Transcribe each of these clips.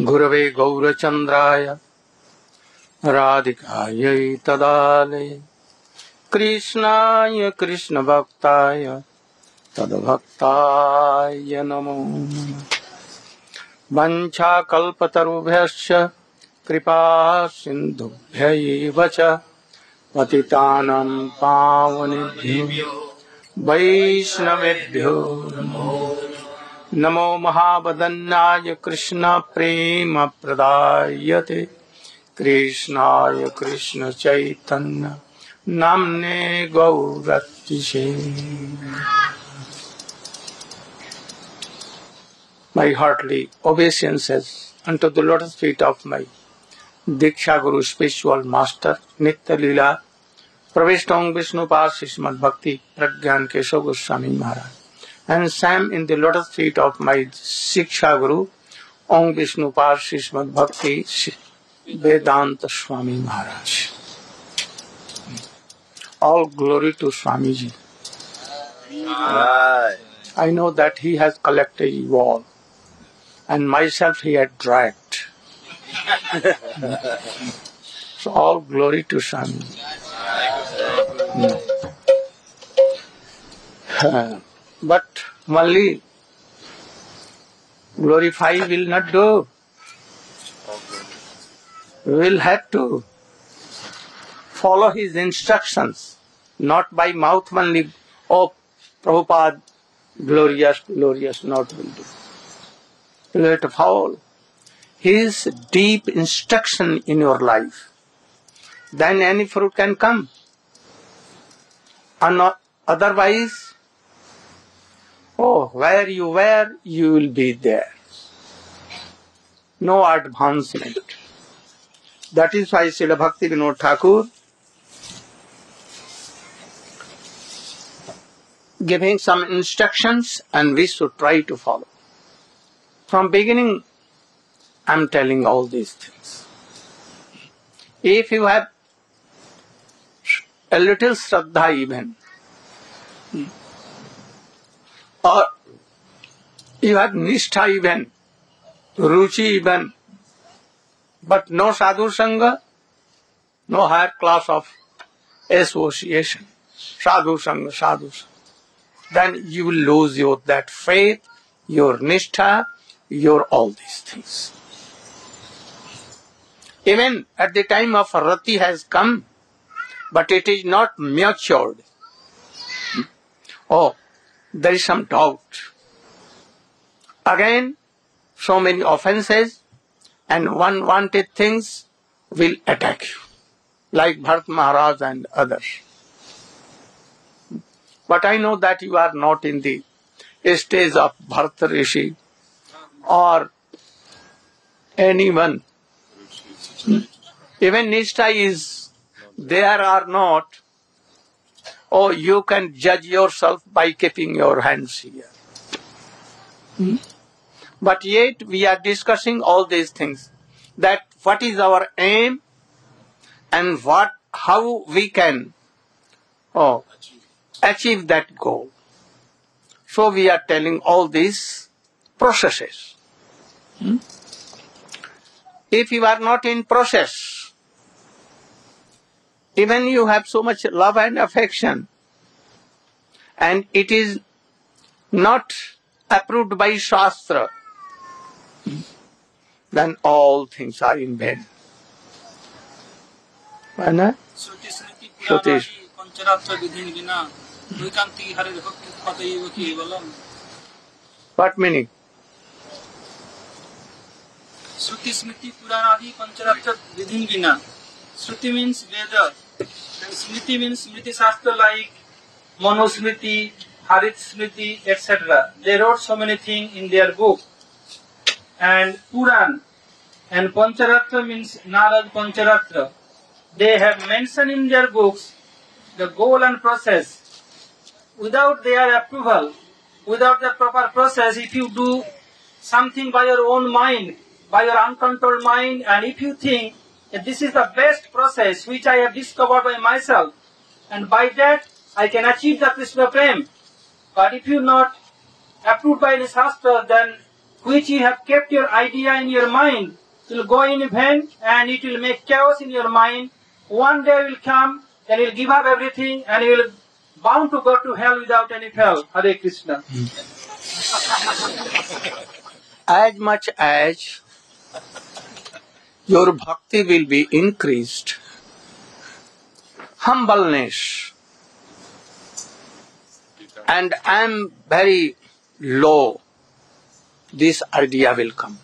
गुरवे गौरचन्द्राय राधिकायै तदालये कृष्णाय कृष्णभक्ताय तद्भक्ताय नमो नमः। वञ्चाकल्पतरुभ्यश्च कृपा सिन्धुभ्यैव च पतितानां पावनेभ्यो वैष्णवेभ्यो नमो महावदन्याय कृष्ण प्रेम प्रदायते कृष्णाय Krishna Chaitanya नाम्ने गौरतिसे। My heartly obeisances unto the lotus feet of my Diksha Guru spiritual master Nitya Leela Praveshtong Vishnupad Srimad Bhakti Pragyan Keshav Goswami Maharaj, and Sam in the lotus feet of my Shiksha Guru Om Vishnupad Srimad Bhakti Vedanta Swami Maharaj. All glory to Swamiji. I know that he has collected you all, and myself he had dragged. So all glory to Swamiji. But only glorify will not do. We will have to follow his instructions, not by mouth only. Oh, Prabhupada, glorious, glorious, not will do. You have to follow his deep instruction in your life. Then any fruit can come. And otherwise, where you were, you will be there. No advancement. That is why Srila Bhaktivinoda Thakur giving some instructions and we should try to follow. From beginning, I am telling all these things. If you have a little Shraddha even, or you have Nishtha even, Ruchi even, but no Sadhu Sangha, no higher class of association, Sadhu Sangha, Sadhu Sangha, then you will lose your that faith, your Nishtha, your all these things. Even at the time of Rati has come, but it is not matured. There is some doubt. Again, so many offenses and unwanted things will attack you, like Bharat Maharaj and others. But I know that you are not in the stage of Bharata Rishi or anyone. Even Nishtha is there or not. You can judge yourself by keeping your hands here. But yet we are discussing all these things. That what is our aim and how we can achieve that goal. So we are telling all these processes. If you are not in process, even you have so much love and affection, and it is not approved by Shastra, then all things are in vain. What meaning? Shruti Smriti Puranadi Pancharatra Vidhin Vina. Shruti means Veda, and Smriti means Smriti Shastra like Manusmriti, Harit Smriti, etc. They wrote so many things in their book. And Puran and Pancharatra means Narad Pancharatra. They have mentioned in their books the goal and process. Without their approval, without the proper process, if you do something by your own mind, by your uncontrolled mind, and if you think that this is the best process which I have discovered by myself, and by that I can achieve the Krishna Prem, but if you not approved by the Shastra, then which you have kept your idea in your mind will go in vain, and it will make chaos in your mind. One day will come and you'll give up everything and you will bound to go to hell without any hell. Hare Krishna. As much as your bhakti will be increased, humbleness, and I am very low, this idea will come.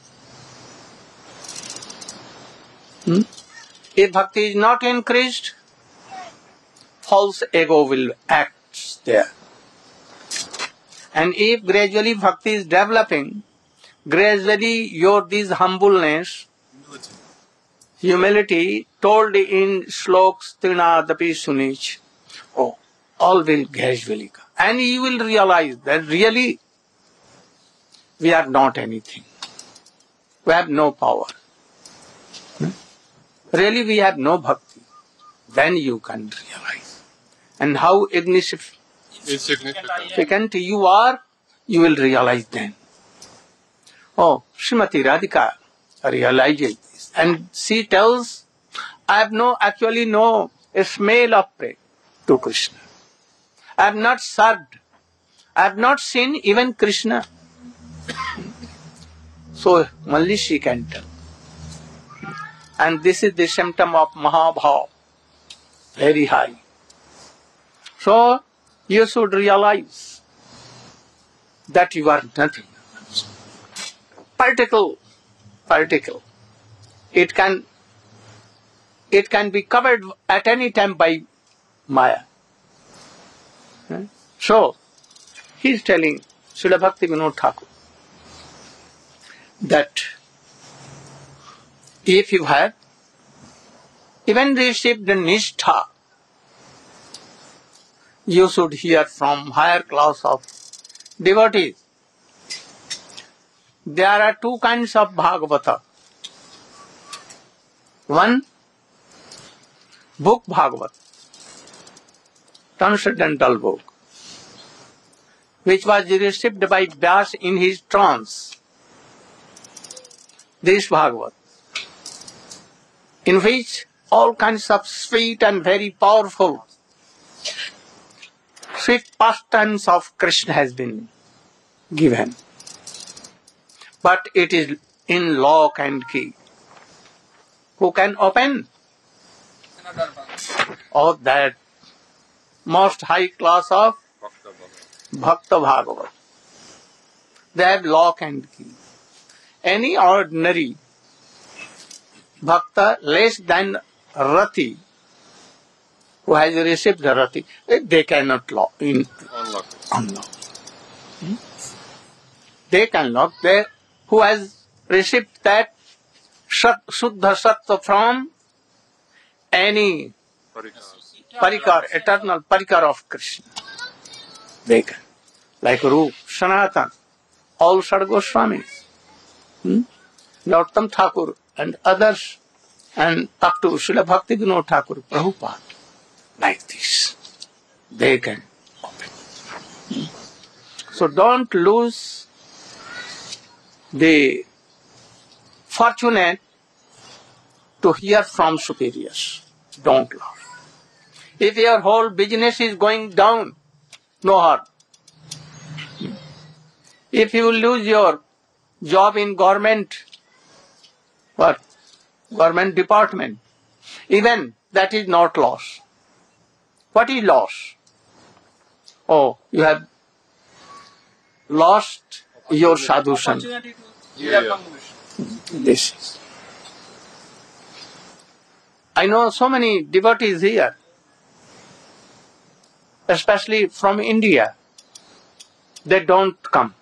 If bhakti is not increased, false ego will act there. And if gradually bhakti is developing, gradually your this humbleness, humility, told in sloks Trinadapi Sunich, all will gradually come. And you will realize that really we are not anything. We have no power. Really we have no bhakti. Then you can realize. And how insignificant you are, you will realize then. Srimati Radhika realizes this. And she tells, I have actually no smell of prey to Krishna. I have not served. I have not seen even Krishna. So only she can tell. And this is the symptom of Mahabhav, very high. So you should realize that you are nothing. Particle. It can be covered at any time by Maya. So he is telling Srila Bhakti Vinod Thakur that if you have even received the Nishtha, you should hear from higher class of devotees. There are two kinds of Bhagavata. One, book Bhagavat, transcendental book, which was received by Vyas in his trance. This Bhagavat, in which all kinds of sweet and very powerful sweet pastimes of Krishna has been given. But it is in lock and key. Who can open? Of that most high class of Bhakta Bhagavat. They have lock and key. Any ordinary Bhakta less than Rati, who has received the Rati, they cannot unlock. They can lock. Who has received that Shuddha Sattva from any Parikar, eternal Parikar of Krishna. They can. Like Rup, Sanatan, all Sad Goswamis, Narottam Thakur and others, and up to Srila Bhakti Vinod Thakur, Prabhupada, like this. They can open. So don't lose the fortunate to hear from superiors. Don't lose. If your whole business is going down, no harm. If you lose your job in government department, even that is not loss. What is loss? You have lost your sadhushan. This is. I know so many devotees here, especially from India. They don't come.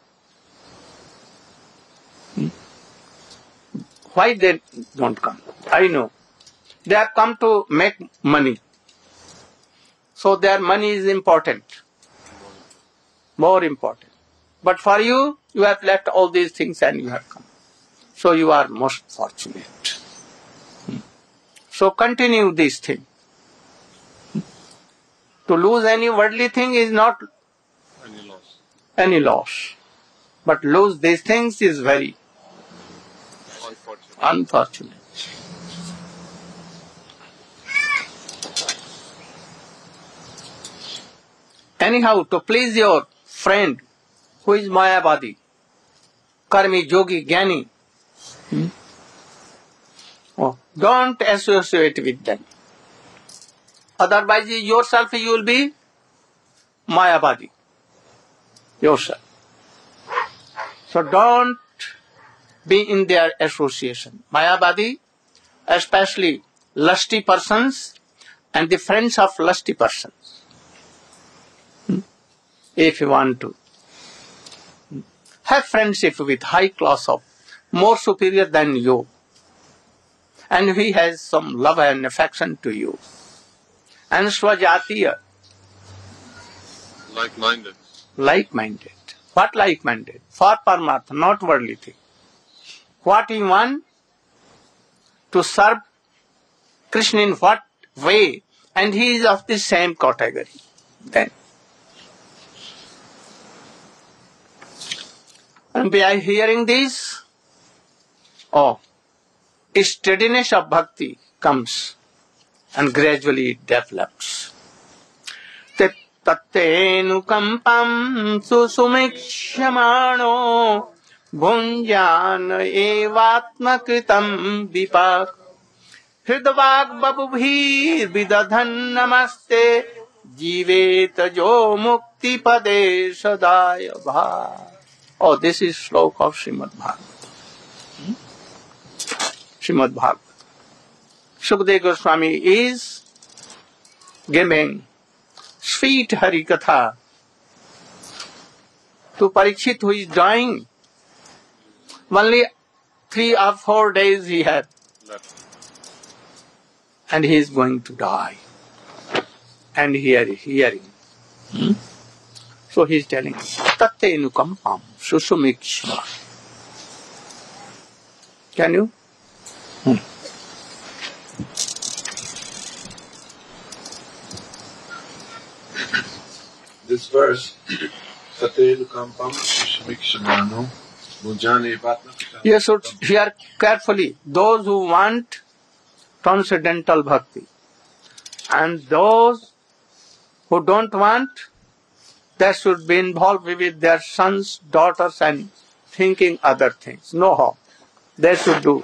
Why they don't come? I know. They have come to make money. So their money is important. More important. But for you, you have left all these things and you have come. So you are most fortunate. So continue this thing. To lose any worldly thing is not any loss. But lose these things is very unfortunate. Anyhow, to please your friend who is Mayavadi, Karmi, Yogi, Jnani, don't associate with them. Otherwise, yourself you will be Mayavadi. Yourself. So don't be in their association. Mayavadi, especially lusty persons and the friends of lusty persons. If you want to have friendship with high class of more superior than you, and he has some love and affection to you, and swajatiya, like-minded. Like-minded. What like-minded? For Paramatma, not worldly thing. What you want? To serve Krishna in what way? And he is of the same category. Then. And by hearing this, steadiness of bhakti comes and gradually it develops. Tattenukampam susumikshmano bhunjan evatmakritam vipak hridvag babubhir vidadhan namaste jivet jo mukti pade sadaya bha. Oh, this is slok of Srimad Bhagavatam. Srimad Bhagavatam. Sukadeva Goswami is giving sweet Hari Katha to Parikshit who is dying. Only 3 or 4 days he had. And he is going to die. And hearing. So he is telling, Tattenukampam susumikshma. Can you? This verse, Tattenukampam susumikshmano bhunjane evatmakritam. You should hear carefully. Those who want transcendental bhakti and those who don't want, they should be involved with their sons, daughters and thinking other things. No harm. They should do.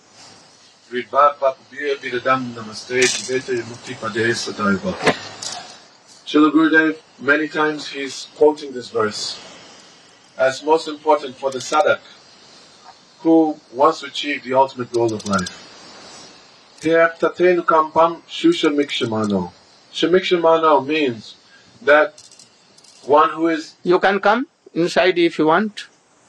Srila Gurudev, many times he's quoting this verse as most important for the sadhak who wants to achieve the ultimate goal of life. Here, Tattenukampam shushamikshmano. Shamikshmano means that one who is... You can come inside if you want.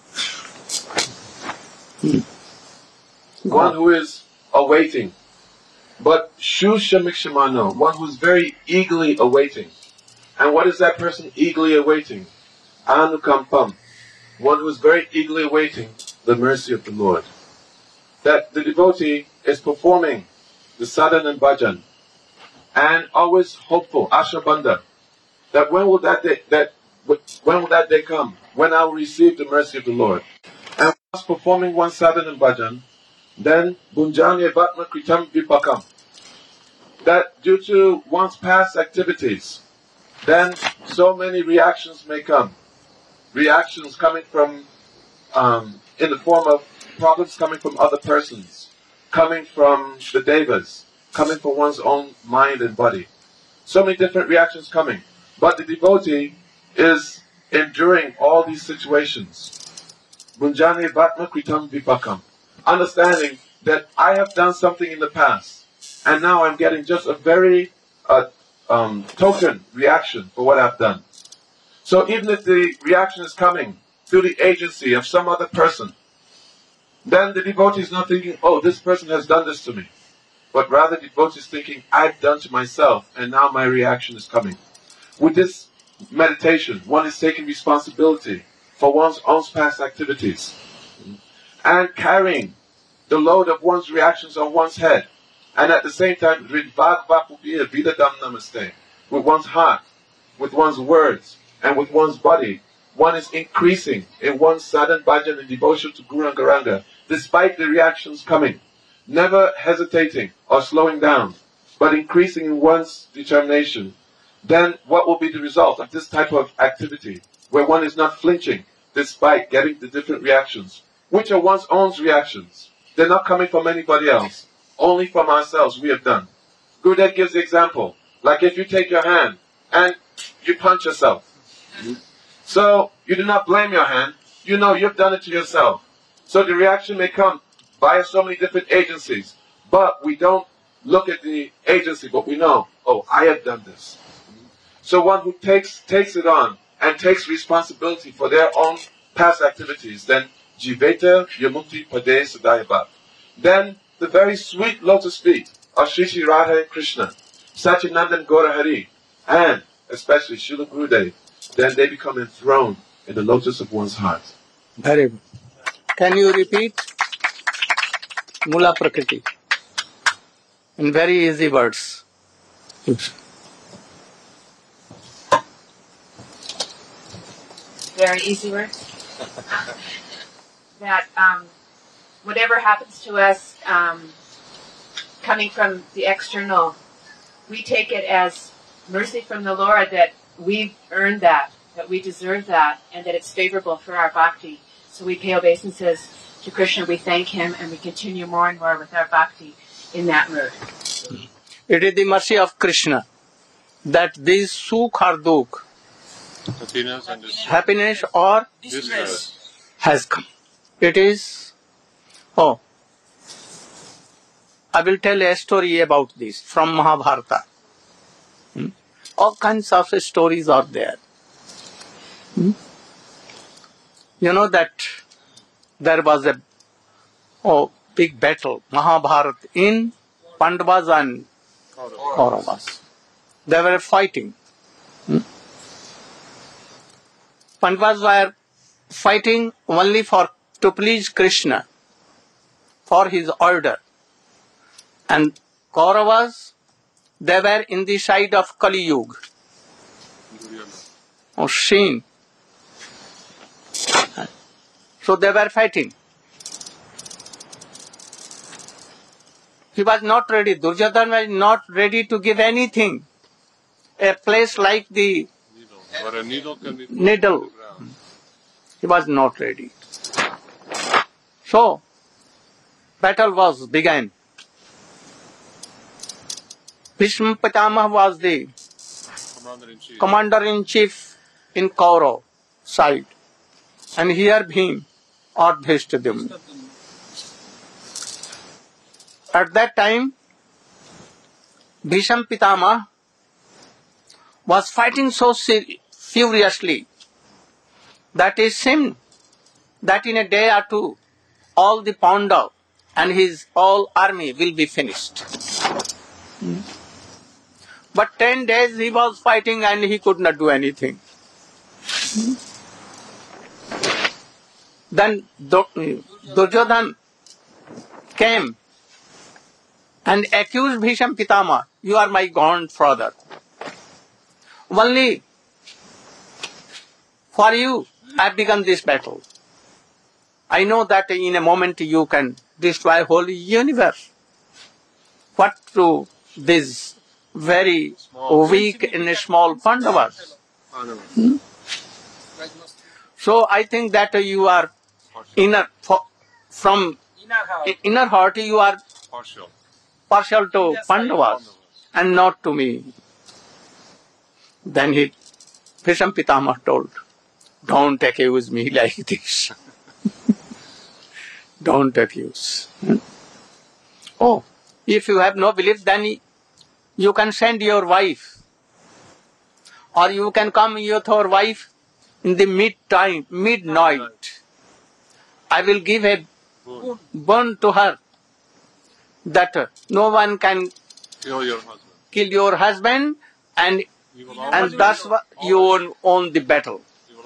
One who is awaiting. But shushamikshmano, one who is very eagerly awaiting. And what is that person eagerly awaiting? Anukampam, one who is very eagerly awaiting the mercy of the Lord. That the devotee is performing the sadhana and bhajan and always hopeful, ashabandha, that when will that day come? When I will receive the mercy of the Lord. And once performing one sadhana and bhajan, then bhunjane evatmakritam vipakam, that due to one's past activities, then so many reactions may come. Reactions coming from, in the form of problems coming from other persons, coming from the devas, coming from one's own mind and body. So many different reactions coming. But the devotee is enduring all these situations. Bhunjane evatmakritam vipakam. Understanding that I have done something in the past, and now I'm getting just a very token reaction for what I've done. So even if the reaction is coming through the agency of some other person, then the devotee is not thinking, oh, this person has done this to me. But rather the devotee is thinking, I've done to myself, and now my reaction is coming. With this meditation, one is taking responsibility for one's own past activities and carrying the load of one's reactions on one's head. And at the same time, with one's heart, with one's words, and with one's body, one is increasing in one's sadhan, bhajan and devotion to Guru and Garanga, despite the reactions coming, never hesitating or slowing down, but increasing in one's determination, then what will be the result of this type of activity, where one is not flinching despite getting the different reactions, which are one's own reactions. They're not coming from anybody else, only from ourselves we have done. Gurudev gives the example, like if you take your hand and you punch yourself. So you do not blame your hand, you know you've done it to yourself. So the reaction may come via so many different agencies, but we don't look at the agency, but we know, oh, I have done this. So one who takes it on and takes responsibility for their own past activities, then Jiveta Yamukti Pade Sadayabha. Then the very sweet lotus feet of Sri Sri Radha Krishna, Satyanandan Gaurahari, and especially Srila Gurudev, then they become enthroned in the lotus of one's heart. Very good. Can you repeat Mula Prakriti in very easy words? Very easy words. That whatever happens to us coming from the external, we take it as mercy from the Lord that we've earned that we deserve that, and that it's favorable for our bhakti. So we pay obeisances to Krishna, we thank him, and we continue more and more with our bhakti in that road. It is the mercy of Krishna that this sukh or dukh, happiness or Distress. has come. It is, I will tell a story about this from Mahabharata. All kinds of stories are there. You know that there was a big battle, Mahabharata, in Pandavas and Kauravas. They were fighting. Pandavas were fighting only to please Krishna, for his order. And Kauravas, they were in the side of Kali Yuga, or Shin. So they were fighting. He was not ready. Duryodhana was not ready to give anything. A place like the needle. He was not ready. So, battle was began. Bhishma Pitamaha was the commander-in-chief in Kaurav side. And here Bhim or Dhishtadyumna. At that time, Bhishma Pitamaha was fighting so furiously that it seemed that in a day or two, all the Pandav and his whole army will be finished. But 10 days he was fighting and he could not do anything. Then Duryodhana came and accused Bhishma Pitamaha, you are my grandfather. Only for you I have begun this battle. I know that in a moment you can destroy whole universe. What to this very weak and small Pandavas? So I think that you are from inner heart you are partial to Pandavas and not to me. Then Bhishma Pitamaha told, don't accuse me like this. Don't accuse. Oh, if you have no belief, then you can send your wife. Or you can come with your wife in the midnight. I will give a bone to her that no one can kill your husband and thus you own the battle.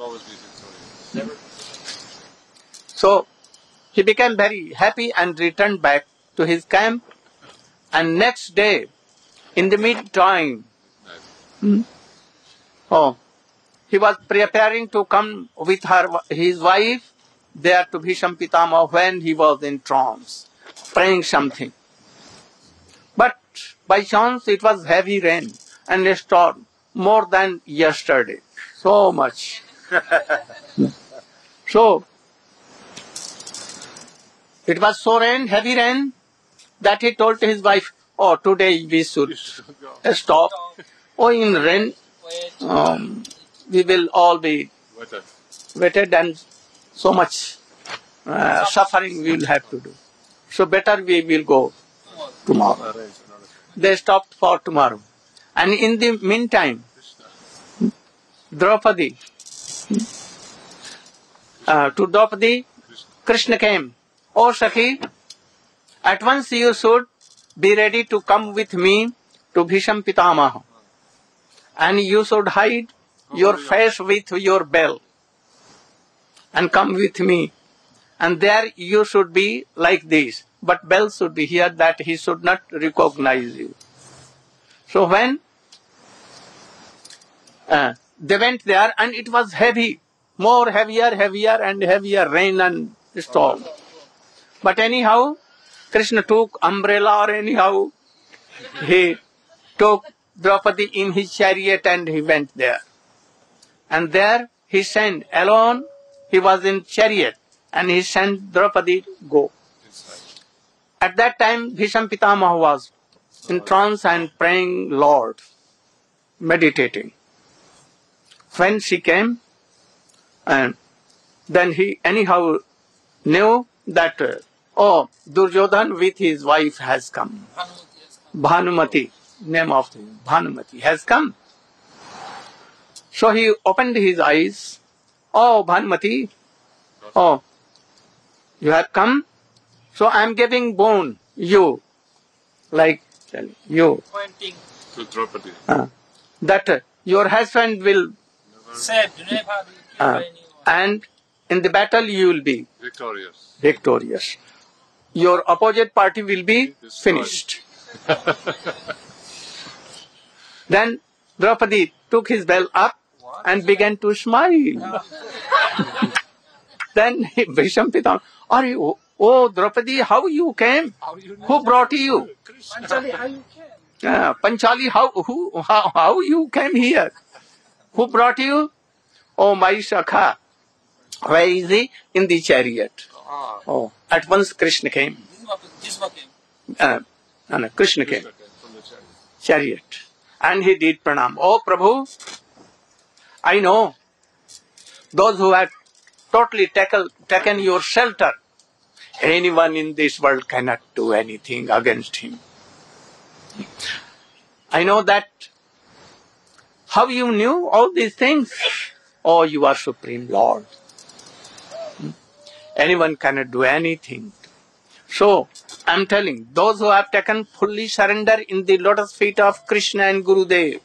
So he became very happy and returned back to his camp. And next day, in the midtime, he he was preparing to come with his wife there to Bhisham Pitama when he was in trance, praying something. But by chance it was heavy rain and a storm, more than yesterday, so much. So, it was so heavy rain, that he told his wife, oh, today we should stop. Oh, in rain, we will all be wetted and so much suffering we will have to do. So better we will go tomorrow. They stopped for tomorrow. And in the meantime, Draupadi, to Draupadi, Krishna came. Oh, Sakhi, at once you should be ready to come with me to Bhisham Pitamaha. And you should hide your face with your bell and come with me. And there you should be like this. But bell should be here that he should not recognize you. So when they went there and it was heavy, more heavier and heavier rain and storm. But anyhow, Krishna took umbrella or anyhow, he took Draupadi in his chariot and he went there. And there he sent alone, he was in chariot and he sent Draupadi go. At that time, Bhisham Pitamaha was in trance and praying Lord, meditating. When she came, and then he anyhow knew that, oh, Duryodhan with his wife has come. Bhanumati, name of the Bhanumati, has come. So he opened his eyes. Oh, Bhanumati, oh, you have come? So I am giving boon, you, like you, Pointing. To Draupadi. that your husband will, Said, never be anyone. and in the battle you will be Victorious. victorious. Your opposite party will be finished. Then Draupadi took his bell up and began to smile. Then Bhisham Pitamaha, are you, oh Draupadi, how you came? Who brought you? Panchali, how you can? Panchali, how you came here? Who brought you? Oh, my Shakha. Where is he? In the chariot. Oh, at once Krishna came. Jisva came. No, Krishna came. From the chariot. Chariot. And he did pranam. Oh, Prabhu, I know those who have totally taken your shelter, anyone in this world cannot do anything against him. I know that. How you knew all these things? Oh, you are Supreme Lord. Anyone cannot do anything. So, I am telling, those who have taken fully surrender in the lotus feet of Krishna and Gurudev,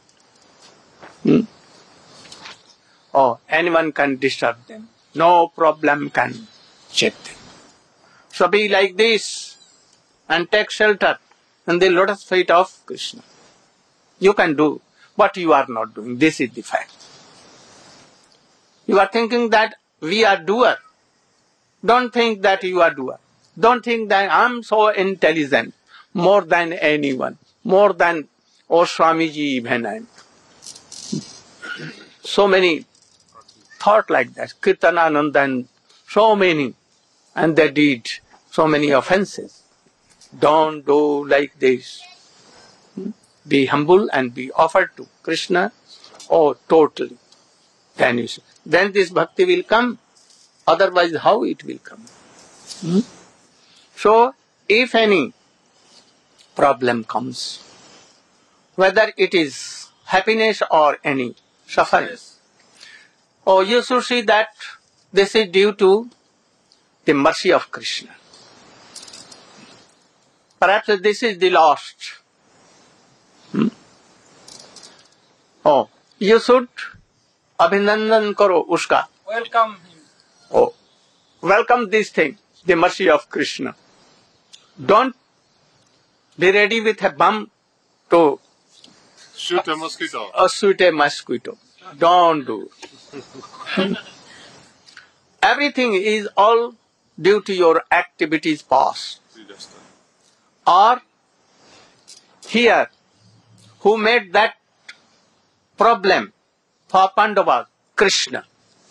oh, anyone can disturb them. No problem can check them. So be like this and take shelter in the lotus feet of Krishna. You can do what you are not doing. This is the fact. You are thinking that we are doer. Don't think that you are doer. Don't think that I am so intelligent, more than anyone, more than, oh Swamiji even I am. So many thought like that. Kirtanananda and so many. And they did so many offenses. Don't do like this. Be humble and be offered to Krishna. Oh, totally. Then this bhakti will come. Otherwise, how it will come? So, if any problem comes, whether it is happiness or any suffering, oh, you should see that this is due to the mercy of Krishna. Perhaps this is the last. Oh, you should abhinandan karo uska. Welcome him. Oh, welcome this thing, the mercy of Krishna. Don't be ready with a bomb to Shoot a mosquito. shoot a mosquito. Don't do. Everything is all due to your activities past. Or here, who made that problem for Pandavas? Krishna.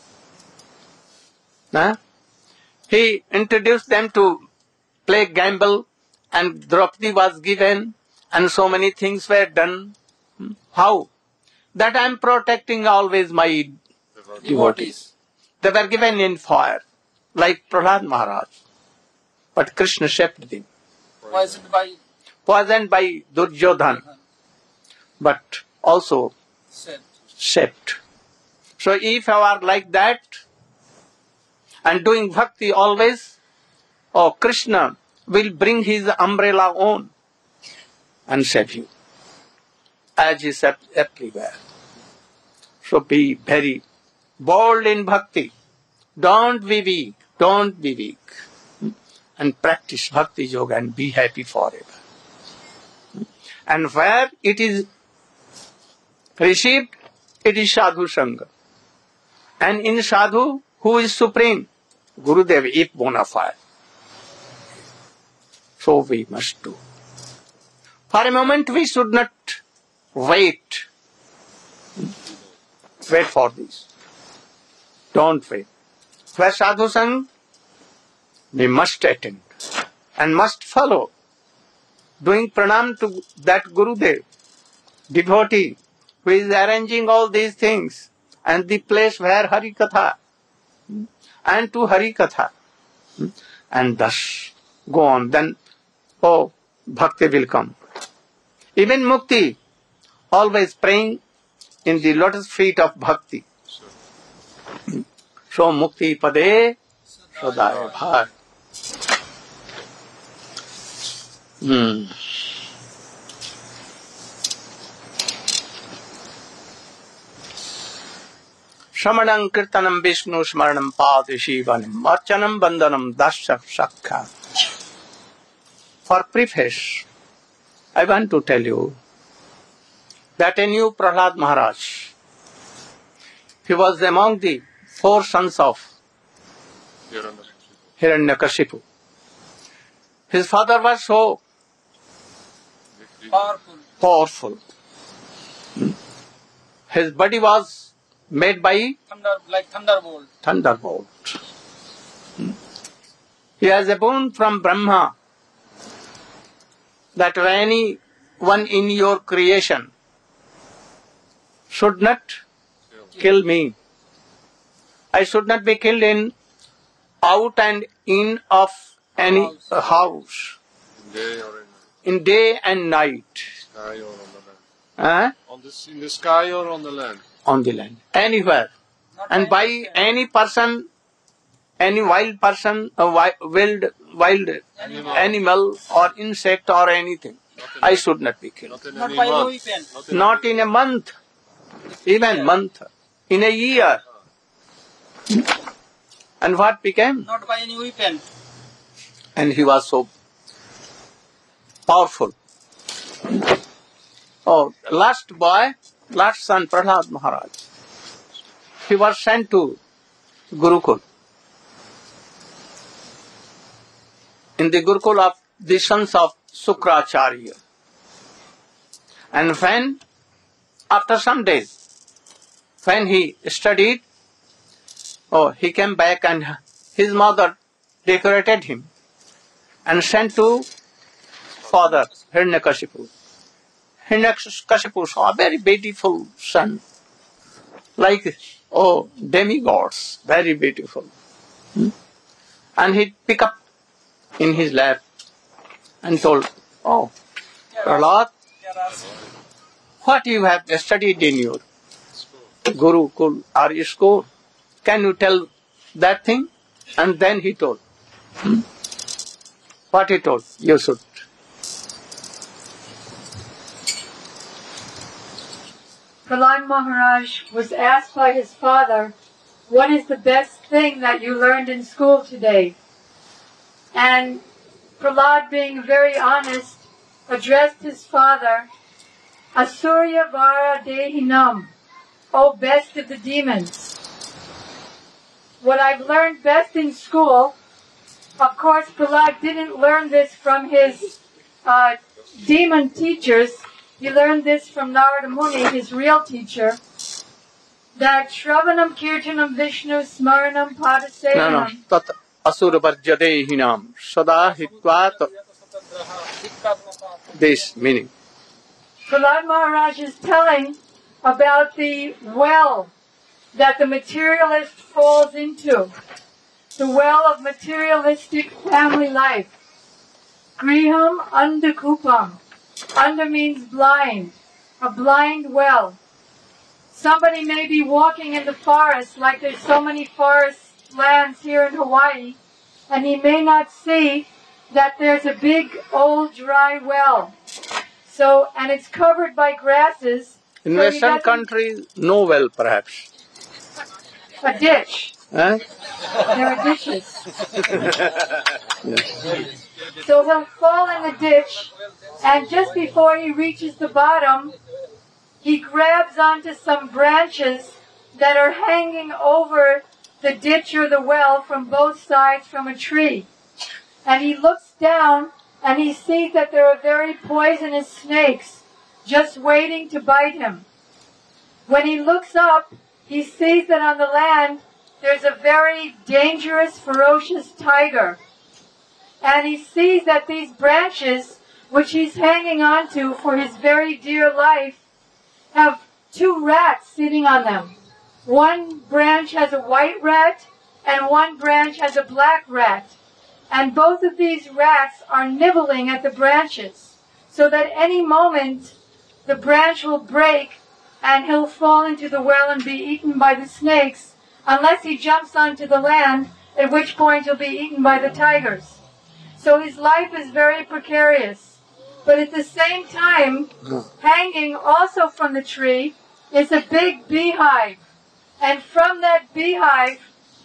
Huh? He introduced them to play gamble, and Draupadi was given, and so many things were done. How? That I am protecting always my devotees. They were given in fire, like Prahlad Maharaj. But Krishna saved them. Poisoned by Duryodhan, but also saved. So if you are like that, and doing bhakti always, oh, Krishna will bring his umbrella on and save you, as is everywhere. So be very bold in bhakti. Don't be weak. Don't be weak. And practice bhakti yoga and be happy forever. And where it is received, it is sadhu sangha. And in sadhu, who is supreme? Gurudev, if bona fide. So we must do. For a moment we should not wait. Wait for this. Don't wait. Where sadhu sang, we must attend and must follow. Doing pranam to that Gurudev, devotee, who is arranging all these things, and the place where Hari Katha, and to Hari Katha. And thus go on. Then, oh, bhakti will come. Even mukti, always praying in the lotus feet of bhakti. So mukti pade sadaya bhai. Shamanam kirtanam Vishnu smaranam padishivanam archanam bandhanam dasya sakha. For preface, I want to tell you that a new Prahlad Maharaj, he was among the 4 sons of Hiranyakashipu. His father was so powerful. His body was made by thunderbolt. He has a boon from Brahma that anyone in your creation should not kill me. I should not be killed in out and in of any house, in day and night. Sky or on the land? In the sky or on the land? On the land, anywhere. And by any person, any wild person, a wild animal or insect or anything, I should not be killed. Not in a month, even month, in a year. And what became? Not by any weapon. And he was so powerful. Oh, last son, Prahlad Maharaj, he was sent to Gurukul. In the Gurukul of the sons of Sukracharya. And when, after some days, when he studied, he came back and his mother decorated him and sent to father Hiranyakashipu. Hiranyakashipu saw a very beautiful son, like, demigods, very beautiful. And he picked up in his lap and told, Prahlad, what you have studied in your Gurukul or your school, can you tell that thing? And then he told. What he told? You should. Prahlad Maharaj was asked by his father, what is the best thing that you learned in school today? And Prahlad, being very honest, addressed his father, Asurya Vara Dehinam, O best of the demons. what I've learned best in school, of course, Prahlad didn't learn this from his demon teachers. He learned this from Narada Muni, his real teacher, that Shravanam Kirtanam Vishnu Smaranam Padasevanam. Tat asurvarjadehinam sada hitvat. This meaning. Prahlad Maharaj is telling about the well that the materialist falls into, the well of materialistic family life. Griham andakupam. Anda means blind, a blind well. Somebody may be walking in the forest, like there's so many forest lands here in Hawaii, and he may not see that there's a big old dry well. So, and it's covered by grasses. In so Western countries, no well perhaps. A ditch. Eh? There are ditches. Yes. So he'll fall in the ditch, and just before he reaches the bottom, he grabs onto some branches that are hanging over the ditch or the well from both sides from a tree. And he looks down and he sees that there are very poisonous snakes just waiting to bite him. When he looks up, he sees that on the land there's a very dangerous, ferocious tiger. And he sees that these branches, which he's hanging onto for his very dear life, have two rats sitting on them. One branch has a white rat, and one branch has a black rat. And both of these rats are nibbling at the branches, so that any moment the branch will break and he'll fall into the well and be eaten by the snakes, unless he jumps onto the land, at which point he'll be eaten by the tigers. So his life is very precarious. But at the same time, hanging also from the tree is a big beehive. And from that beehive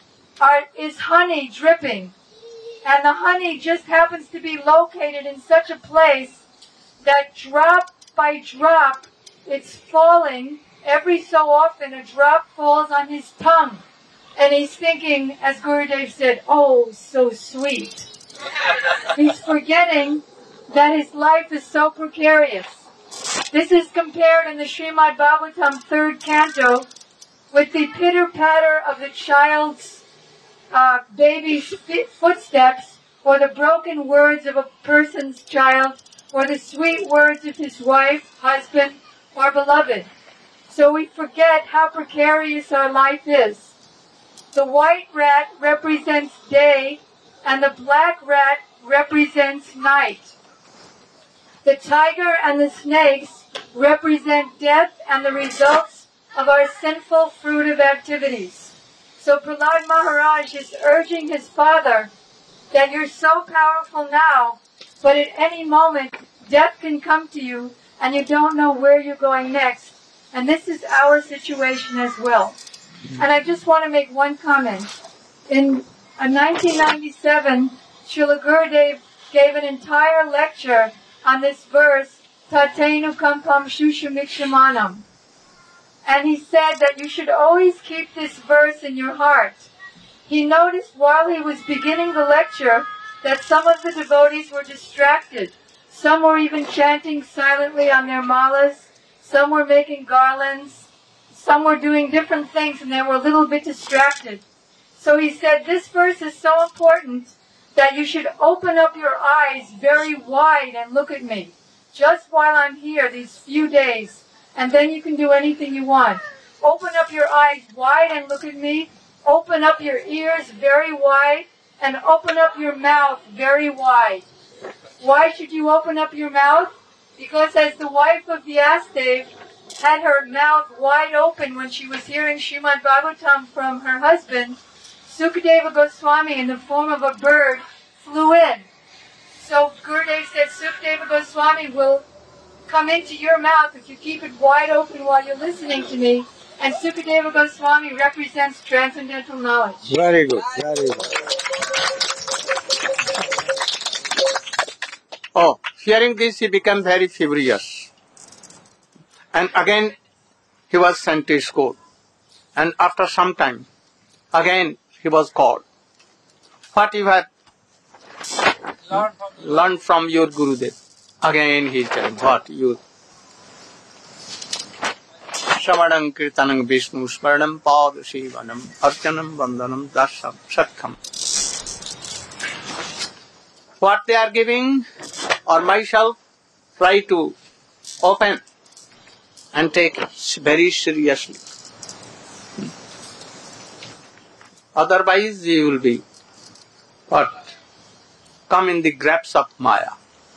is honey dripping. And the honey just happens to be located in such a place that drop by drop, it's falling. Every so often a drop falls on his tongue. And he's thinking, as Gurudev said, oh, so sweet. He's forgetting that his life is so precarious. This is compared in the Srimad Bhagavatam 3rd canto with the pitter-patter of the child's baby's footsteps, or the broken words of a person's child, or the sweet words of his wife, husband, or beloved. So we forget how precarious our life is. The white rat represents day, and the black rat represents night. The tiger and the snakes represent death and the results of our sinful fruitive activities. So Prahlad Maharaj is urging his father that you're so powerful now, but at any moment death can come to you and you don't know where you're going next. And this is our situation as well. And I just want to make one comment. In 1997, Srila Gurudev gave an entire lecture on this verse, Tatenu Kampam Shushamikshamanam. And he said that you should always keep this verse in your heart. He noticed while he was beginning the lecture that some of the devotees were distracted. Some were even chanting silently on their malas. Some were making garlands. Some were doing different things and they were a little bit distracted. So he said, this verse is so important that you should open up your eyes very wide and look at me, just while I'm here these few days, and then you can do anything you want. Open up your eyes wide and look at me. Open up your ears very wide, and open up your mouth very wide. Why should you open up your mouth? Because as the wife of Vyasadeva had her mouth wide open when she was hearing Srimad Bhagavatam from her husband, Sukadeva Goswami, in the form of a bird, flew in. So Gurudev said, Sukadeva Goswami will come into your mouth if you keep it wide open while you're listening to me. And Sukadeva Goswami represents transcendental knowledge. Very good, very good. Oh, hearing this, he became very furious. And again, he was sent to school. And after some time, again, he was called. What you have learned from your Gurudev? Again he is telling what you. Shamadam kirtanam Vishnu smaranam pada shivanam archanam vandanam dasam satkam. What they are giving or myself try to open and take it very seriously. Otherwise you will be what? Come in the grasp of Maya.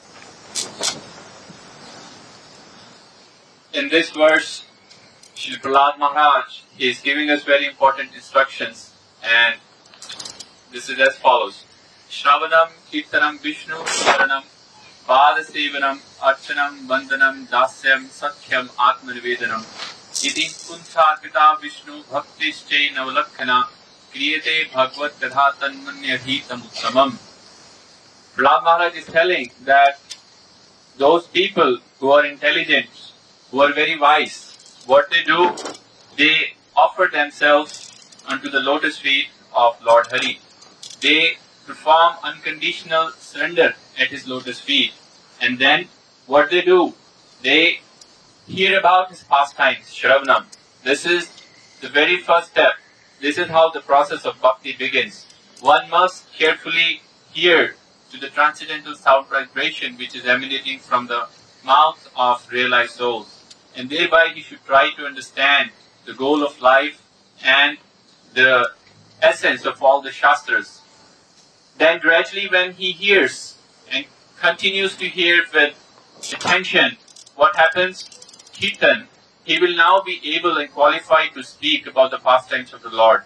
In this verse, Srila Prahlad Maharaj is giving us very important instructions, and this is as follows. Shravanam, Kirtanam, Vishnu, Saranam, Pada Sevanam, Archanam, Vandanam, Dasyam, Satyam, Atmanivedanam. Iti Kuntharpita Vishnu Bhaktischai Navalakhana Kriyate Bhagavad Katha Tanmanyadhitam Uttamam. Prahlad Maharaj is telling that those people who are intelligent, who are very wise, what they do, they offer themselves unto the lotus feet of Lord Hari. They perform unconditional surrender at his lotus feet. And then what they do, they hear about his pastimes, Shravanam. This is the very first step. This is how the process of bhakti begins. One must carefully hear to the transcendental sound vibration which is emanating from the mouth of realized souls. And thereby he should try to understand the goal of life and the essence of all the Shastras. Then gradually when he hears and continues to hear with attention, what happens? Kirtan. He will now be able and qualified to speak about the pastimes of the Lord.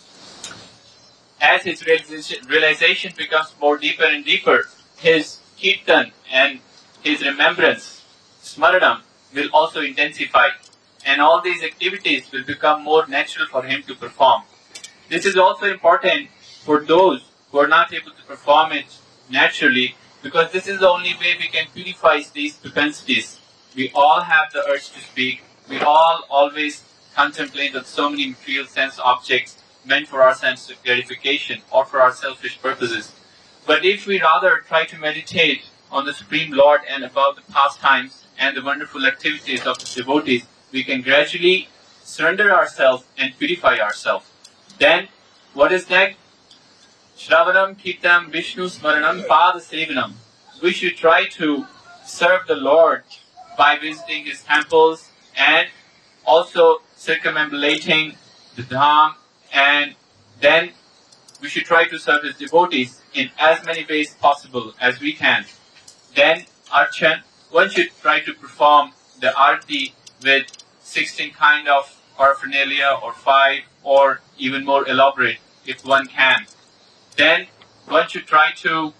As his realization becomes more deeper and deeper, his Kirtan and his remembrance, Smaranam, will also intensify. And all these activities will become more natural for him to perform. This is also important for those who are not able to perform it naturally, because this is the only way we can purify these propensities. We all have the urge to speak. We all always contemplate on so many material sense objects meant for our sense of gratification or for our selfish purposes. But if we rather try to meditate on the Supreme Lord and about the pastimes and the wonderful activities of the devotees, we can gradually surrender ourselves and purify ourselves. Then, what is next? Shravanam, Kirtanam, Vishnu, Smaranam, Pada Sevanam. We should try to serve the Lord by visiting his temples and also circumambulating the Dham, and then we should try to serve his devotees in as many ways possible as we can. Then, Archan, one should try to perform the Arti with 16 kind of paraphernalia or 5 or even more elaborate if one can. Then one should try to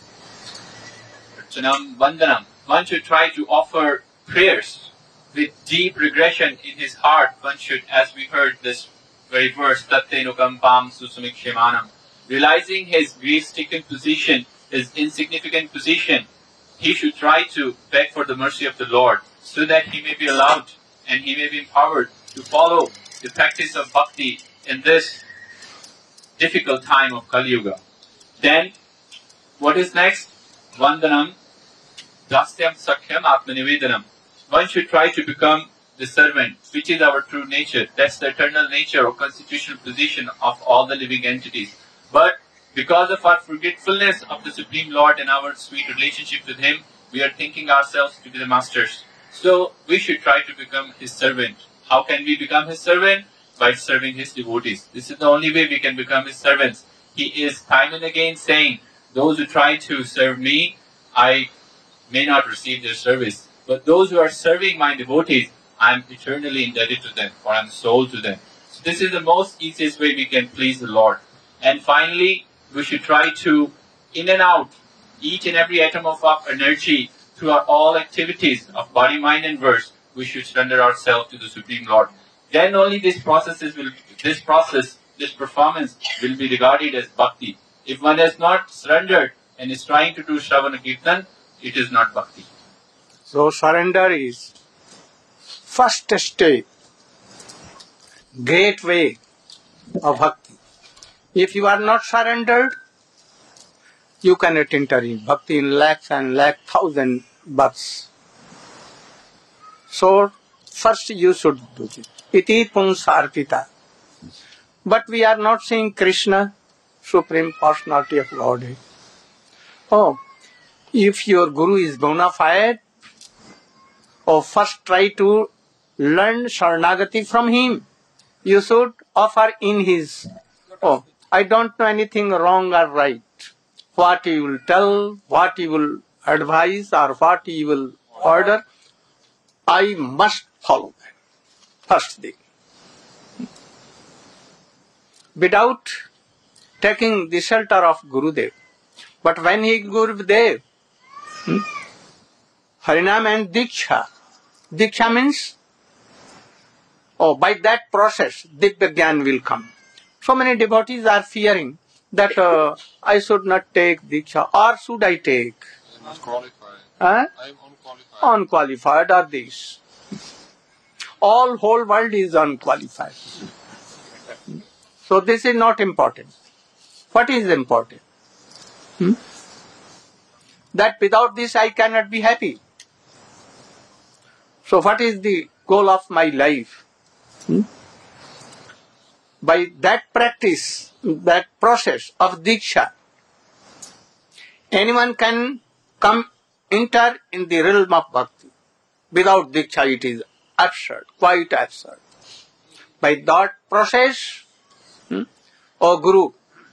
Archanam, Vandanam. One should try to offer prayers with deep regression in his heart. One should, as we heard this very verse, Tattenukam Pam Susamikshemanam, realizing his grief-stricken position, his insignificant position, he should try to beg for the mercy of the Lord so that he may be allowed and he may be empowered to follow the practice of bhakti in this difficult time of Kali Yuga. Then, what is next? Vandanam, Dasyam, Sakhyam, Atmanivedanam. One should try to become the servant, which is our true nature. That's the eternal nature or constitutional position of all the living entities. But because of our forgetfulness of the Supreme Lord and our sweet relationship with him, we are thinking ourselves to be the masters. So we should try to become his servant. How can we become his servant? By serving his devotees. This is the only way we can become his servants. He is time and again saying, those who try to serve me, I may not receive their service. But those who are serving my devotees, I am eternally indebted to them, or I am sold to them. So this is the most easiest way we can please the Lord. And finally, we should try to in and out each and every atom of our energy through our all activities of body, mind and verse. We should surrender ourselves to the Supreme Lord. Then only this performance will be regarded as bhakti. If one has not surrendered and is trying to do Shravana Kirtan, it is not bhakti. So surrender is first stage, great way of bhakti. If you are not surrendered, you cannot enter in bhakti in lakhs and thousand births. So, first you should do it. Iti punsarpita. But we are not seeing Krishna, Supreme Personality of Godhead. Oh, if your Guru is bona fide, first try to learn Sharanagati from him. You should offer in his. Oh, I don't know anything wrong or right. What he will tell, what he will advise, or what he will order, I must follow that. First thing. Without taking the shelter of Gurudev. But when he Gurudev, Harinam and Diksha. Diksha means, by that process, Divya Gyan will come. So many devotees are fearing that I should not take Diksha, or should I take? I'm unqualified. Huh? I'm unqualified. Unqualified are these. All whole world is unqualified. So this is not important. What is important? That without this I cannot be happy. So what is the goal of my life? By that practice, that process of Diksha, anyone can enter in the realm of Bhakti. Without Diksha it is absurd, quite absurd. By that process, Guru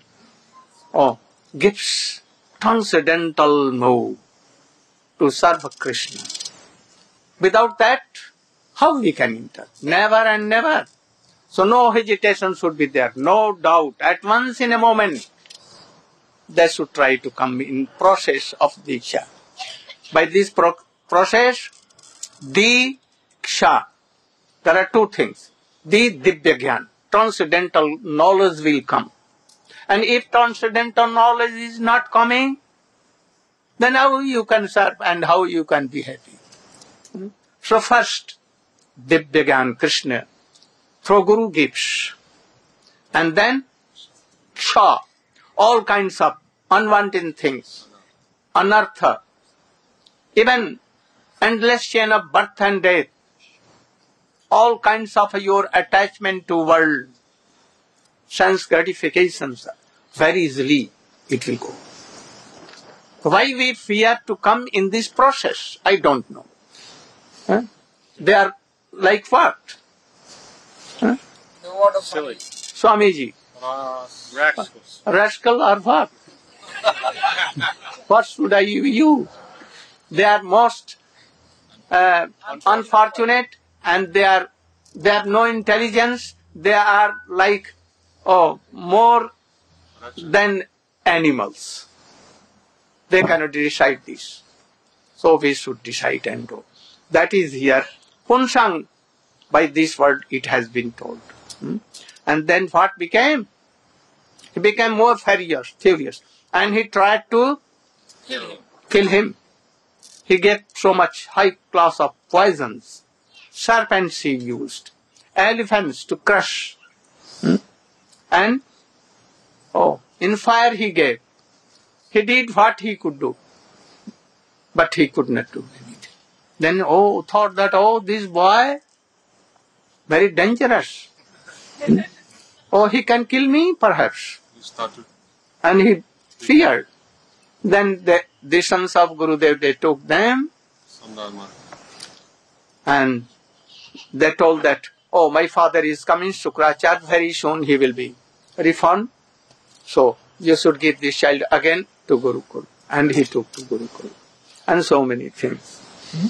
gives transcendental move to serve Krishna. Without that, how we can enter? Never and never. So no hesitation should be there, no doubt. At once in a moment, they should try to come in process of Diksha. By this process, Diksha, there are two things. Divya Gyan, transcendental knowledge will come. And if transcendental knowledge is not coming, then how you can serve and how you can be happy? So first, Divya Gyan, Krishna, through Guru gives. And then, Ksha, all kinds of unwanted things, anartha, even endless chain of birth and death, all kinds of your attachment to world, sense gratifications, very easily it will go. Why we fear to come in this process? I don't know. They are like what? Silly. Swamiji. Rascals. Rascal or what? What should I use? They are most unfortunate, and they have no intelligence. They are like more than animals. They cannot decide this. So we should decide and do. That is here. Punsang, by this word it has been told. And then what became? He became more furious. And he tried to kill him. He gave so much high class of poisons. Serpents he used. Elephants to crush. And in fire he gave. He did what he could do. But he could not do anything. Then thought that this boy very dangerous. He can kill me perhaps. He started. And he feared. Then the sons of Gurudev, they took them Sandharma. and they told that, my father is coming, Shukracharya, very soon he will be reformed. So you should give this child again to Gurukul. And he took to Gurukul. And so many things.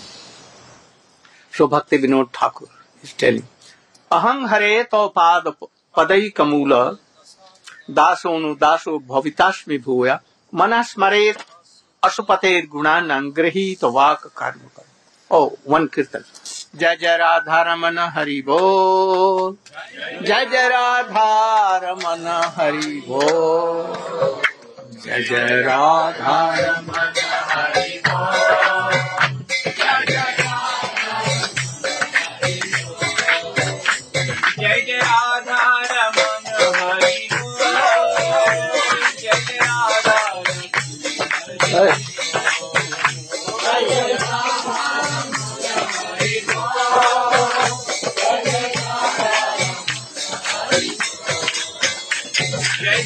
So Bhakti Vinod Thakur is telling, Aham hare to padai kamula dasonu daso bhavitashmi bhuya manasmaret asupater gunan angrahita vak karma. One kirtan. Jai Jai Radha Ramana Hari Bol. Jai Jai Radha Ramana Hari Bol. Jai Jai Radha Ramana Hari Bol. Jai Jai Jai Jai Radha Ramana Hari Bol.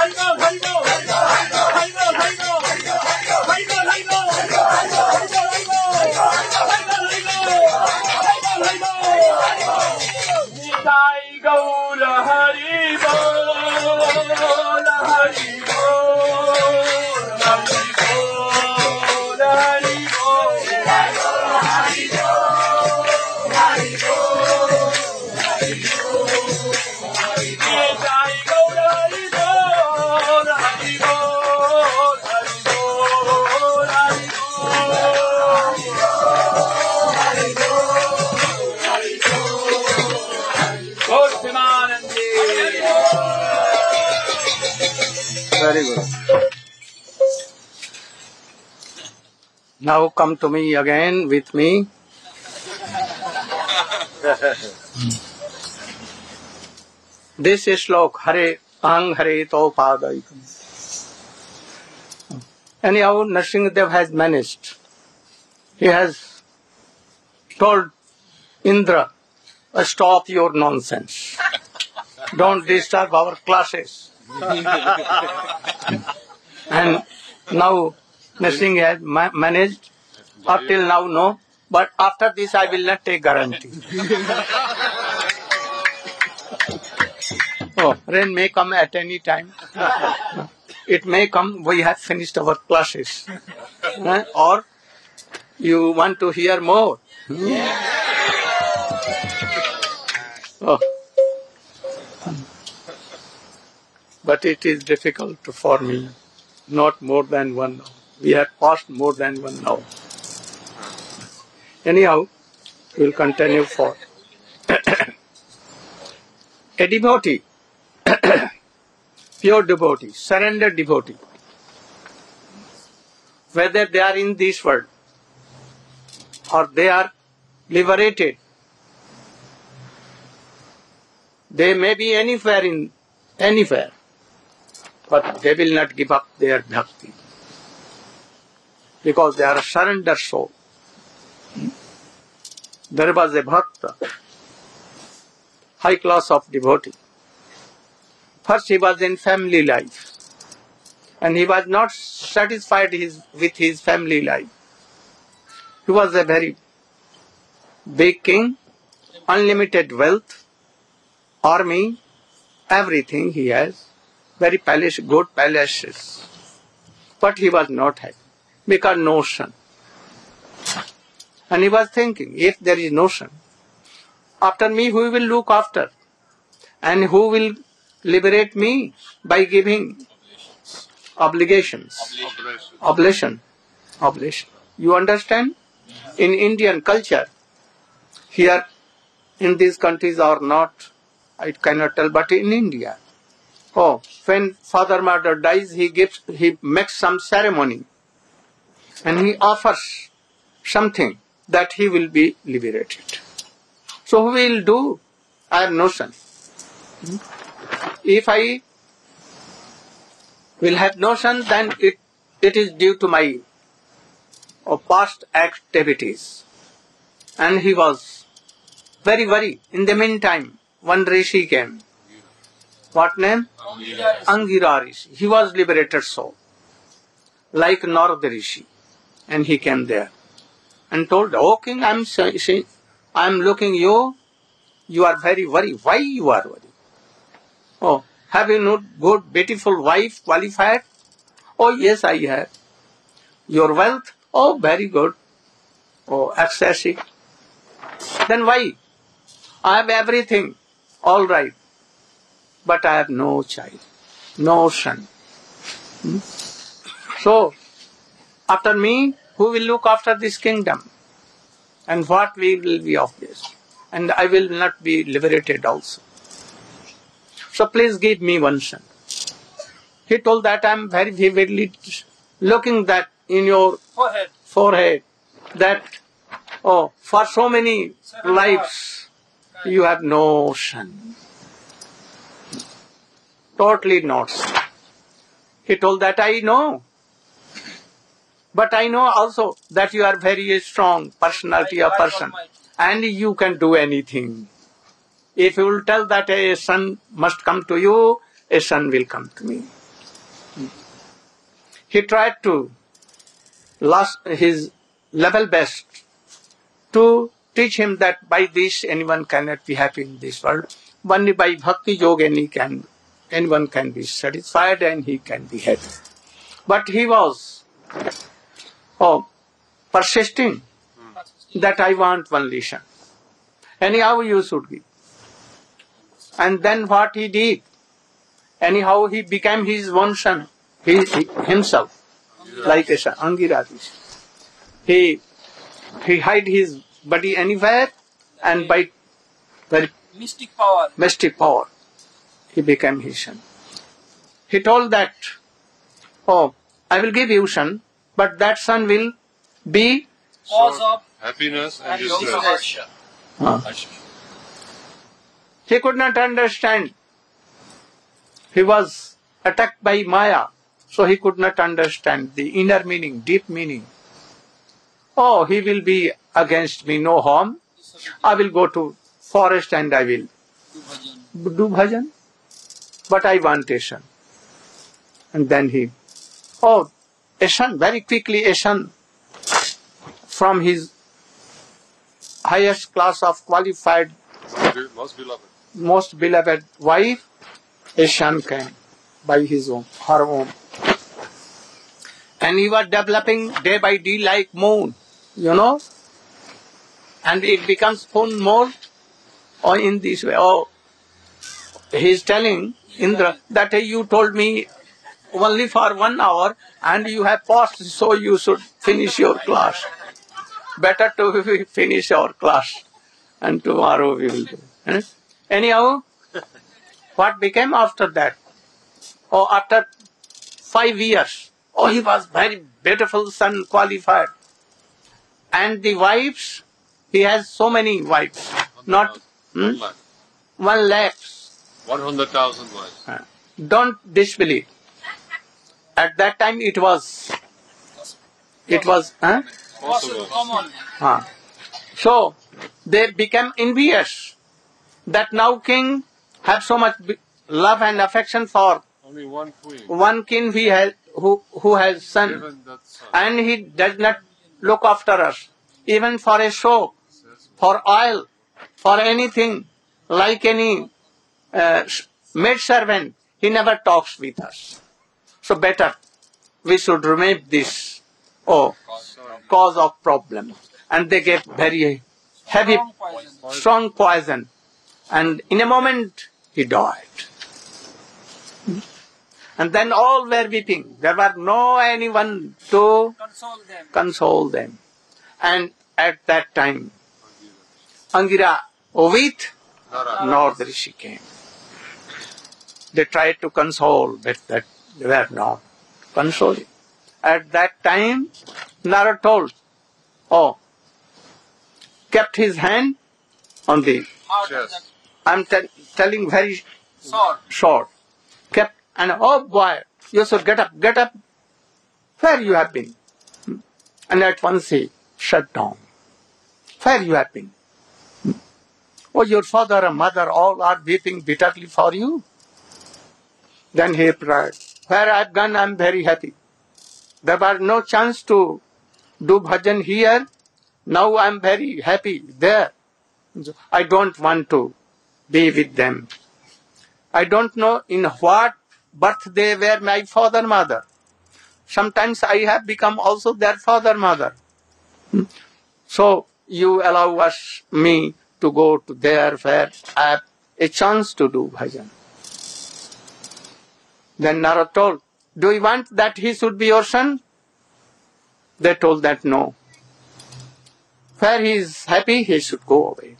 Very good. Now come to me again with me. This is Shlok, Hare Ang Hare To Padayikam. Anyhow, Nrsimhadev has managed. He has told Indra, stop your nonsense. Don't disturb our classes. And now Nrsimha has managed. Up till now, no. But after this, I will not take guarantee. Oh, rain may come at any time. It may come, we have finished our classes. Or you want to hear more. Oh. But it is difficult for me. Not more than 1 hour. We have passed more than 1 hour. Anyhow, we will continue for. A devotee, pure devotee, surrendered devotee, whether they are in this world or they are liberated, they may be anywhere, but they will not give up their bhakti because they are a surrendered soul. There was a bhakta, high class of devotee. First he was in family life and he was not satisfied with his family life. He was a very big king, unlimited wealth, army, everything he has, very palace, good palaces. But he was not happy because no son. And he was thinking, if there is no son, after me who will look after? And who will liberate me by giving obligations? Oblation. You understand? In Indian culture, here in these countries or not, I cannot tell, but in India, when father mother dies, he makes some ceremony and he offers something that he will be liberated. So who will do? I have no son. If I will have no son, then it is due to my past activities. And he was very worried. In the meantime, one rishi came. What name? Angira Rishi. He was liberated soul, like Narada Rishi. And he came there and told, "O king, I am looking you. You are very worried. Why you are worried? Oh, have you no good, beautiful wife, qualified? Oh, yes, I have. Your wealth? Oh, very good. Oh, excessive. Then why? I have everything. All right. But I have no child, no son. So, after me, who will look after this kingdom? And what will be of this? And I will not be liberated also. So please give me one son." He told that I am very vividly looking that in your forehead that, for so many lives, you have no son. Totally not. He told that I know. But I know also that you are very strong personality of person and you can do anything. If you will tell that a son must come to you, a son will come to me. He tried to his level best to teach him that by this anyone cannot be happy in this world. Only by bhakti yoga anyone can be satisfied and he can be happy. But he was persisting that I want one son. Anyhow you should give. And then what he did? Anyhow he became his one son, himself, like a son, Angira Rishi. He hid his body anywhere and by very mystic power, he became his son. He told that, I will give you son, but that son will be Cause of happiness and distress. He could not understand. He was attacked by Maya, so he could not understand the inner meaning, deep meaning. Oh, he will be against me, no harm. I will go to forest and I will do bhajan. But I want a son. And then a son, very quickly a son from his highest class of qualified, most beloved wife, a son came by her own. And he was developing day by day like moon, and it becomes more in this way. He is telling Indra that you told me only for 1 hour and you have passed, so you should finish your class. Better to finish our class and tomorrow we will do. Anyhow, what became after that? After 5 years, he was very beautiful son, qualified. And the wives, he has so many wives, not 1 lakh. 100,000 wives. Don't disbelieve. At that time it was Possible. common. So they became envious that now king have so much love and affection for Only one queen. one king who has son, Given that son. and he does not look after us. even for a show, for oil, for anything, like any maid servant, he never talks with us. So better we should remove this cause of problem. And they get very heavy, strong poison. And in a moment, he died. And then all were weeping. There were no anyone to console them. And at that time, Angira with Narada Rishi came. They tried to console, but that they were not consoling. At that time, Narada told, kept his hand on the Chest. I'm telling very short. Kept, and oh boy, you should get up. Where you have been? And at once he shut down. Where you have been? Oh, your father and mother all are weeping bitterly for you. Then he replied, where I've gone, I'm very happy. There was no chance to do bhajan here. Now I'm very happy there. I don't want to be with them. I don't know in what birth they were my father, mother. Sometimes I have become also their father, mother. So you allow me to go to there where I have a chance to do bhajan. Then Narada told, do you want that he should be your son? They told that no. Where he is happy, he should go away.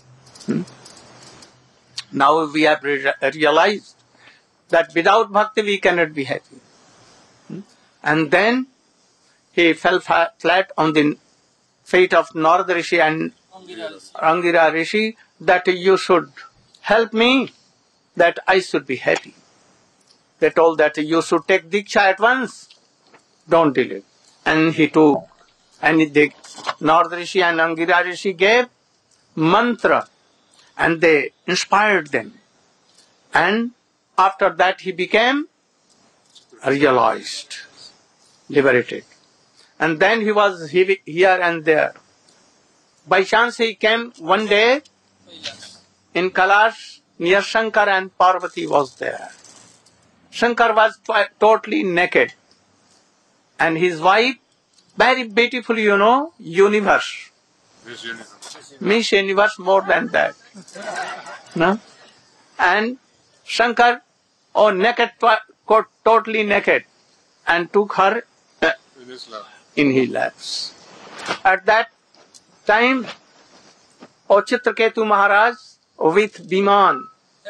Now we have realized that without bhakti we cannot be happy. And then he fell flat on the feet of Narada Rishi and Angira Rishi that you should help me, that I should be happy. They told that you should take Diksha at once. Don't delay. And he took, and Narada Rishi and Angira Rishi gave mantra, and they inspired them. And after that he became realized, liberated. And then he was here and there. By chance he came one day in Kailash near Shankar, and Parvati was there. Shankar was totally naked. And his wife, very beautiful, universe. Miss Universe. Miss Universe, more than that. No? And Shankar, naked, totally naked, and took her In his lap. in his laps. At that time, Chitraketu Maharaj with Biman,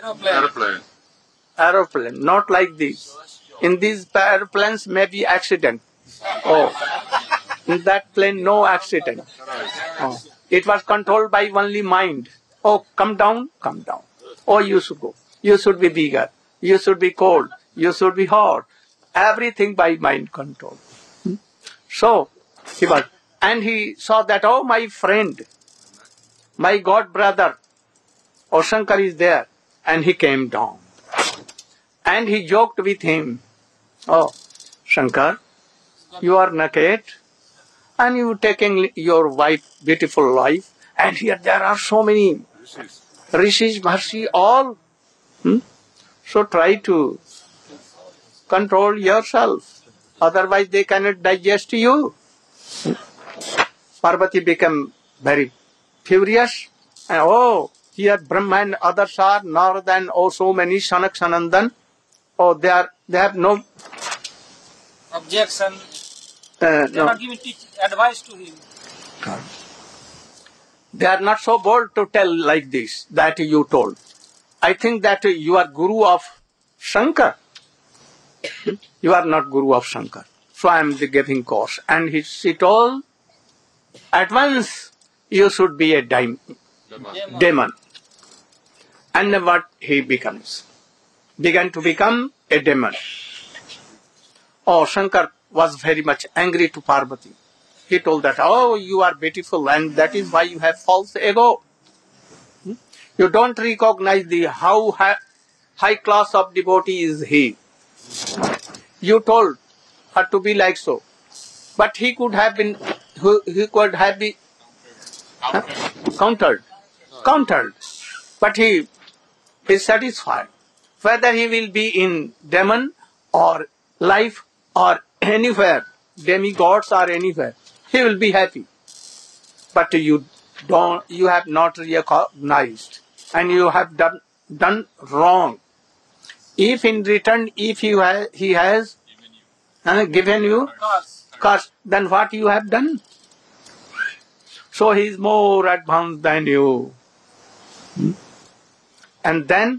aeroplane, not like this. In these aeroplanes may be accident. In that plane no accident. It was controlled by only mind. Come down, come down. You should go. You should be bigger. You should be cold. You should be hot. Everything by mind control. So he was, and he saw that, my friend, my god brother, Shankar is there, and he came down. And he joked with him, Shankar, you are naked, and you taking your wife, beautiful wife, and here there are so many rishis, Maharshi, all. So try to control yourself, otherwise they cannot digest you. Parvati became very furious, and here Brahma and others are, Narada and so many, Sanak Sanandan, they have no objection. They are not giving advice to him. They are not so bold to tell like this, that you told. I think that you are Guru of Shankar. You are not Guru of Shankar. So I am giving course. And she told, at once you should be a demon. And what he becomes? Began to become a demon. Shankar was very much angry to Parvati. He told that, you are beautiful, and that is why you have false ego. You don't recognize how high class of devotee is he. You told her to be like so. But he could have been Countered. But he is satisfied. Whether he will be in demon or life or anywhere, demigods or anywhere, he will be happy. But you have not recognized, and you have done wrong. If in return, if he has given you curse, then what you have done? So he is more advanced than you. And then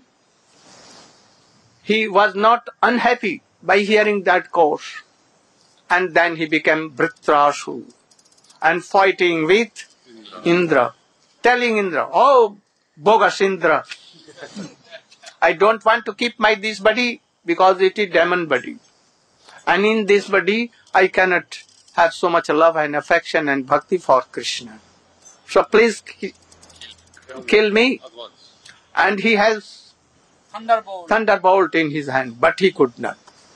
he was not unhappy by hearing that course. And then he became Vritrashu and fighting with Indra, telling Indra, "Oh, bogus Indra, I don't want to keep this body because it is demon body. And in this body, I cannot have so much love and affection and bhakti for Krishna. So please kill me." And he has thunderbolt in his hand, but he could not.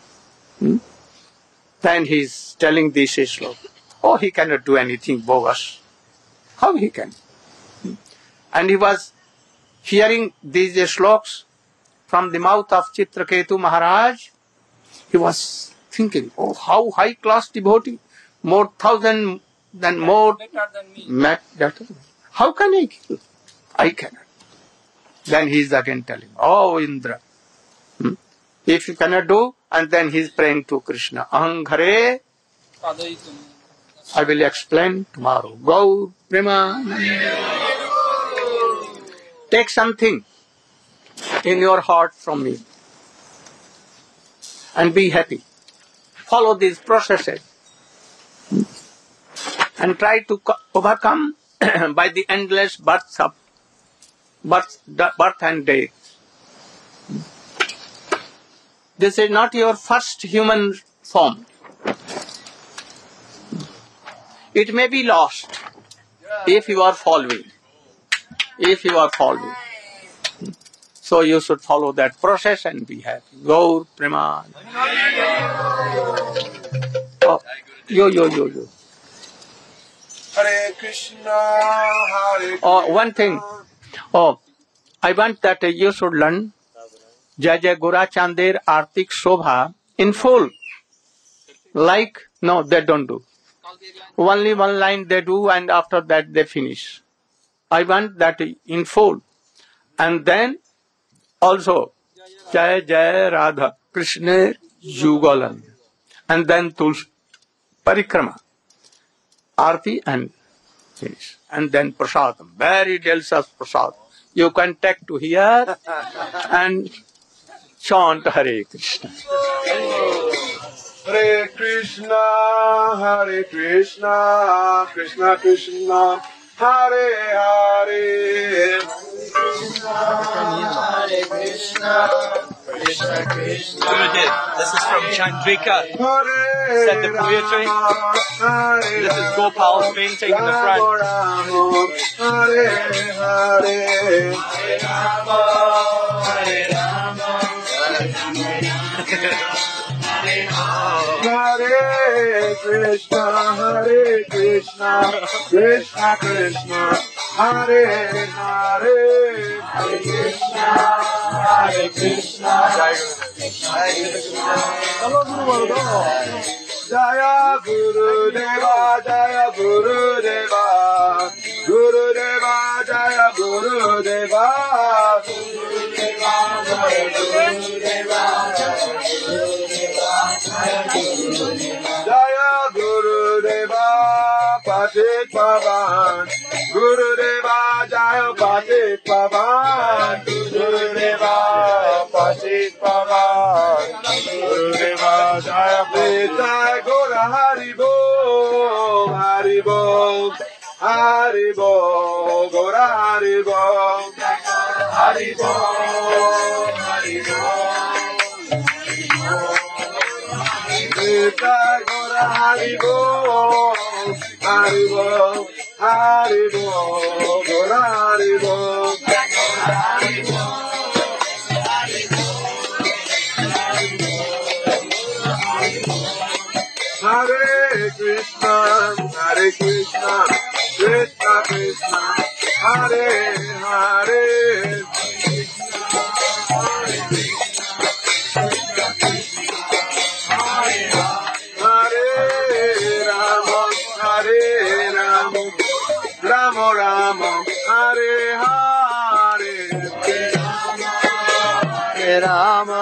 Then he is telling this sloka. Oh, he cannot do anything bogus. How he can? And he was hearing these sloks from the mouth of Chitraketu Maharaj. He was thinking, oh, how high class devotee, more thousand than more better. How can I kill? I cannot. Then he is again telling, oh Indra, if you cannot do, and then he is praying to Krishna, Ahangare, I will explain tomorrow. Gaur Prema. Take something in your heart from me and be happy. Follow these processes and try to overcome by the endless birth and death. This is not your first human form. It may be lost if you are following. So you should follow that process and be happy. Gaur Preman. Oh, yo. Hare Krishna, Hare Krishna. Oh, one thing. Oh, I want that you should learn Jai Jai Gora Chandir Artik Shobha in full. No, they don't do. Only one line they do, and after that they finish. I want that in full. And then also Jai Jai Radha Krishna Jugalan. And then Tulsi Parikrama. Arti and finish. And then Prasadam. Very delicious Prasadam. You can take to here and chant Hare Krishna. Hare Krishna, Krishna Krishna, Hare Hare. Hare Krishna, Krishna Krishna. This is from Chandrika. Hare Said the poetry. This is Gopal's painting in the front. Hare Hare. Hare Krishna, Krishna Krishna, Hare Hare. Hare Krishna, Jaya Guru Deva, Jaya Guru Deva, Guru Deva, Jaya Guru Deva, Guru Deva, Jaya Guru Deva, Jaya Guru Deva, Patit Pavan, Guru Deva, Jaya Patit Pavan, Guru Deva, Patit Pavan, Guru Deva, Jaya Pita Gora Haribo, Haribo, Haribo, Gora Haribo, Haribo, Haribo. Pita Gora Haribo, Haribo, Haribo, Gora Haribo, Haribo. Hare Krishna, Krishna Krishna, Hare Hare, Hare Rama, Hare Rama, Rama Rama, Hare Hare, Hare Rama.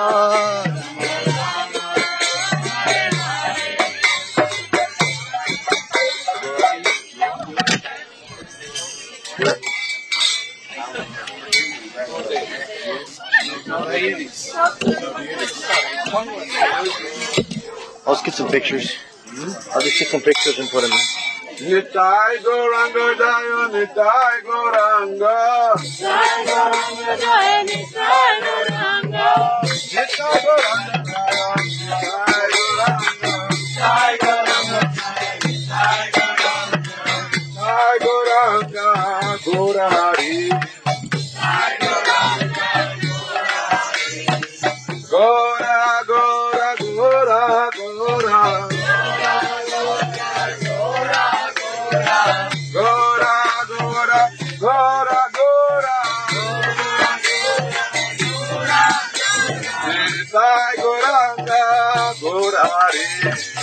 Let's get some pictures. I'll just get some pictures and put them in. Nitai Gauranga Jaya, Nitai Gauranga. Nitai Gauranga Jaya, Nitai Gauranga. Nitai Gauranga Jaya, Nitai Gauranga. Nitai Gauranga, Gaura Hari. Gaura, Gaura, Gaura, Gaura. Gora, Gora, Gora, Gora. Nitai Gauranga, Gaura Hari.